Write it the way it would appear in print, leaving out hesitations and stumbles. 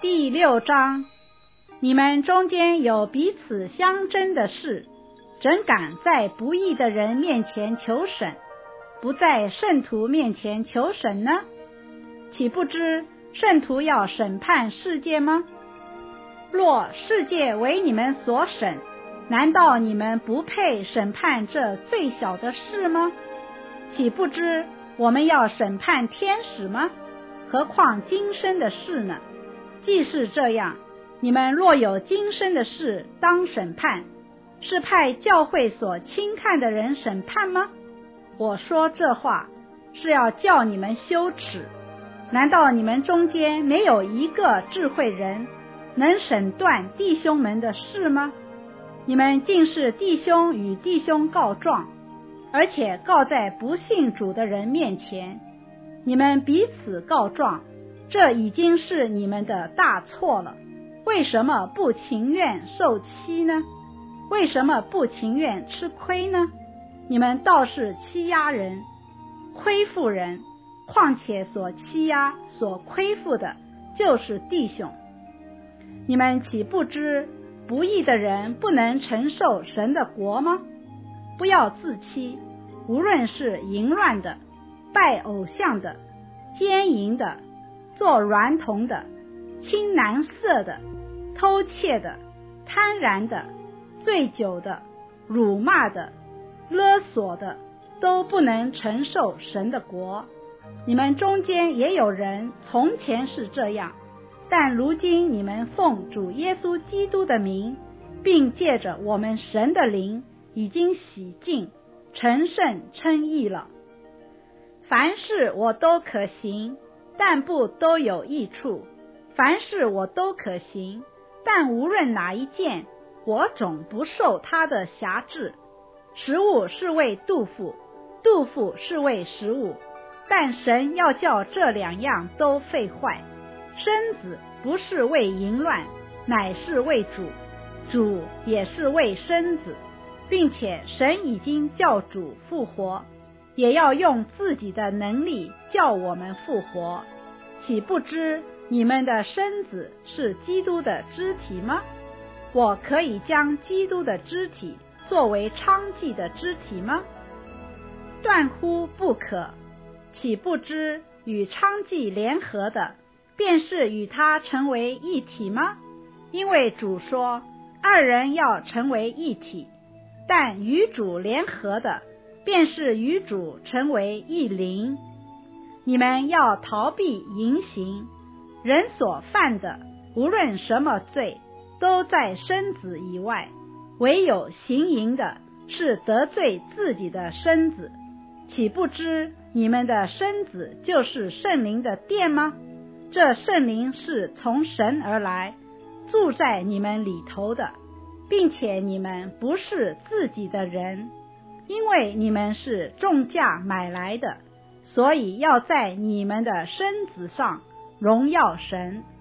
第6章，你们中间有彼此相争的事，怎敢在不义的人面前求审，不在圣徒面前求审呢？岂不知圣徒要审判世界吗？若世界为你们所审，难道你们不配审判这最小的事吗？岂不知我们要审判天使吗？何况今生的事呢？既是这样，你们若有今生的事当审判，是派教会所轻看的人审判吗？我说这话是要叫你们羞耻。难道你们中间没有一个智慧人能审断弟兄们的事吗？你们竟是弟兄与弟兄告状，而且告在不信主的人面前。你们彼此告状，这已经是你们的大错了。为什么不情愿受欺呢？为什么不情愿吃亏呢？你们倒是欺压人，亏负人，况且所欺压所亏负的就是弟兄。你们岂不知不义的人不能承受神的国吗？不要自欺，无论是淫乱的、拜偶像的、奸淫的、做娈童的、亲男色的、偷窃的、贪婪的、醉酒的、辱骂的、勒索的，都不能承受神的国。你们中间也有人从前是这样，但如今你们奉主耶稣基督的名，并借着我们神的灵，已经洗净、成圣、称义了。凡事我都可行，但不都有益处；凡事我都可行，但无论哪一件，我总不受他的辖制。食物是为肚腹，肚腹是为食物，但神要叫这2样都废坏。身子不是为淫乱，乃是为主，主也是为身子，并且神已经叫主复活，也要用自己的能力叫我们复活。岂不知你们的身子是基督的肢体吗？我可以将基督的肢体作为娼妓的肢体吗？断乎不可。岂不知与娼妓联合的，便是与他成为一体吗？因为主说2人要成为一体。但与主联合的，便是与主成为一灵。你们要逃避淫行，人所犯的无论什么罪，都在身子以外，唯有行淫的是得罪自己的身子。岂不知你们的身子就是圣灵的殿吗？这圣灵是从神而来，住在你们里头的，并且你们不是自己的人，因为你们是重价买来的，所以要在你们的身子上荣耀神。